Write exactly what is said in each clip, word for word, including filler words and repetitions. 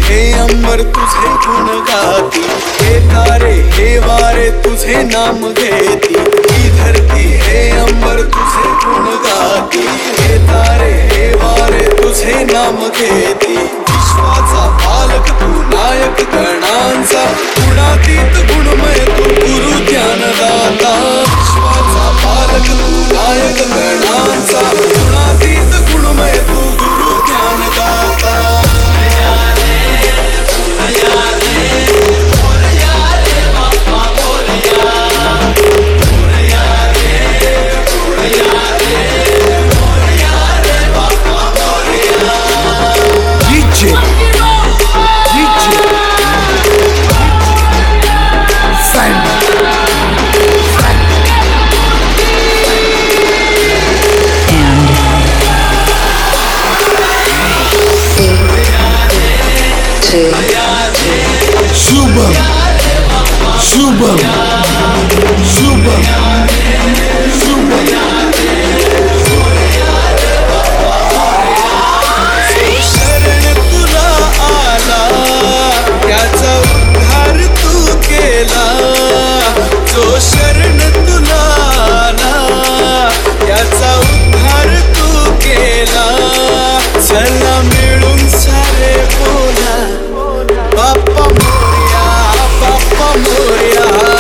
हे अंबर तुझे गुण गाती, हे तारे हे वारे तुझे नाम घेती, ही धरती हे अंबर तुझे गुण गाती, हे तारे हे वारे तुझे नाम घेती. विश्वाचा पालक तू नायक गणांचा, गुणातीत गुणमय तू गुरु ज्ञानदाता. विश्वाचा पालक तू नायक गणांचा, गुणातीत गुणमय तू गुरु ज्ञानदाता. Shubham, Shubham, Shubham, Shubham. शरण तुला आला, त्याचा उद्धार तू केला. जो शरण तुला आला, त्याचा उद्धार तू केला. चला मिळून सारे बोला, बाप्पा मोरया, बाप्पा मोरया.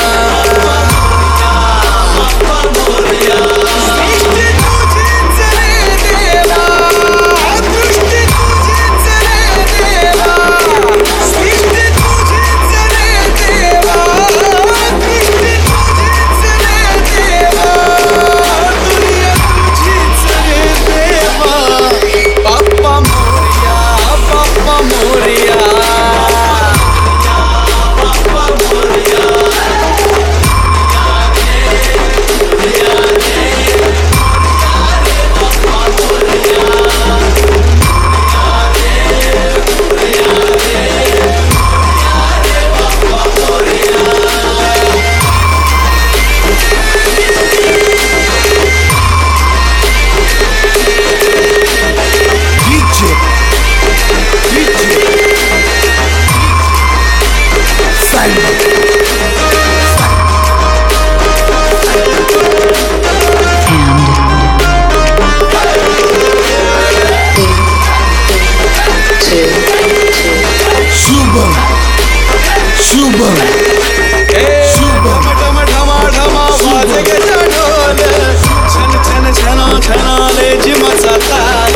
Shubham, Shubham, ढम ढमा ढमा वाजे गजा ढोल, छन छन छना छनाले जिमाचा ताल.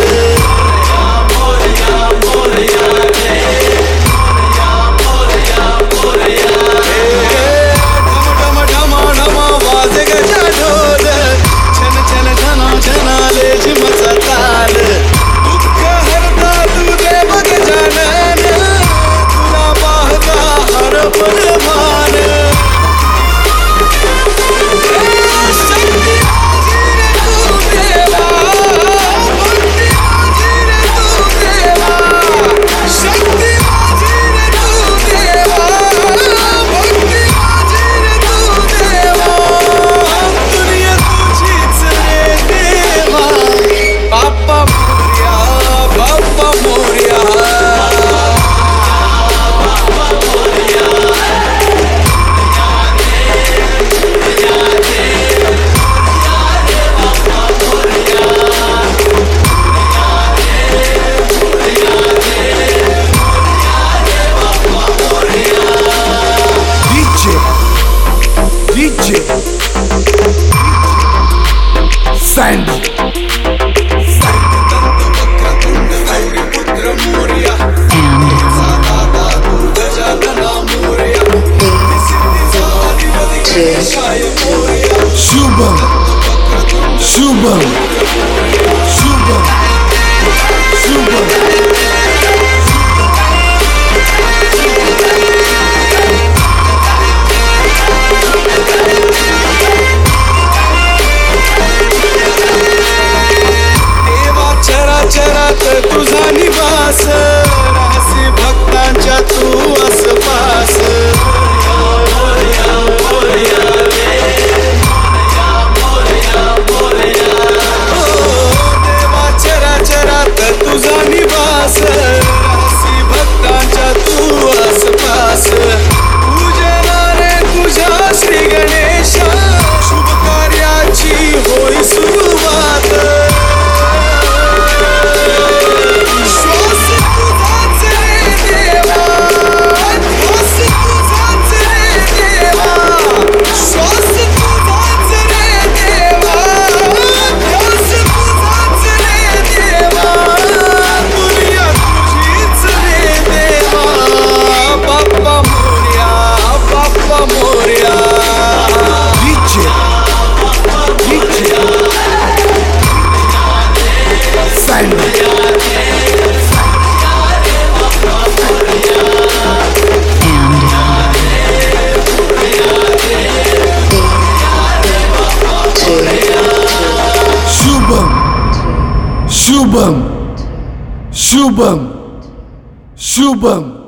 ढम ढम ढमा ढमा वाजे गजा ढोल, छन छन छना छनाले जिमाचा ताल. दुःख हरता तू देव गजानन, तुला पाहता हर Parman. Sandy, Shubham, Shubham, Shubham, Shubham. चरात तुझा निवास, राहसी भक्तांच्या तू आसपास. देवा चरा चरात तुझा निवास, राहसी भक्तांच्या Final. Shubham, Shubham, Shubham, Shubham.